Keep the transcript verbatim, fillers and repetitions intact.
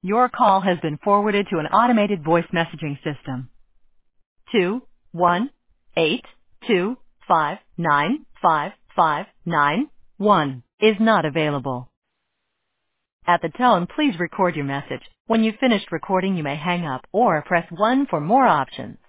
Your call has been forwarded to an automated voice messaging system. Two one eight two five nine five five nine one is not available. At the tone, please record your message. When you've finished recording, you may hang up or press one for more options.